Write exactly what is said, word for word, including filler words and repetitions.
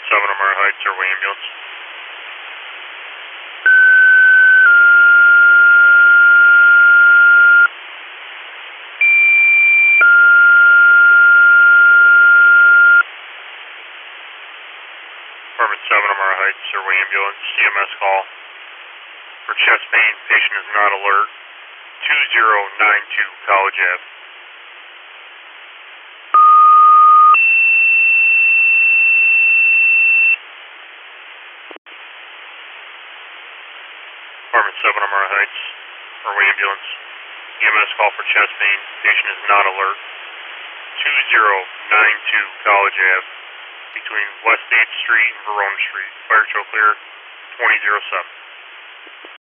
seven Amara Heights, Airway Ambulance. Department seven Amara Heights, Airway Ambulance, C M S call. For chest pain, patient is not alert. two zero nine two College Ave. Department seven Amara Heights, Airway Ambulance. E M S call for chest pain, patient is not alert. two zero nine two College Ave, between West eighth Street and Verona Street. Fire show clear, twenty oh seven.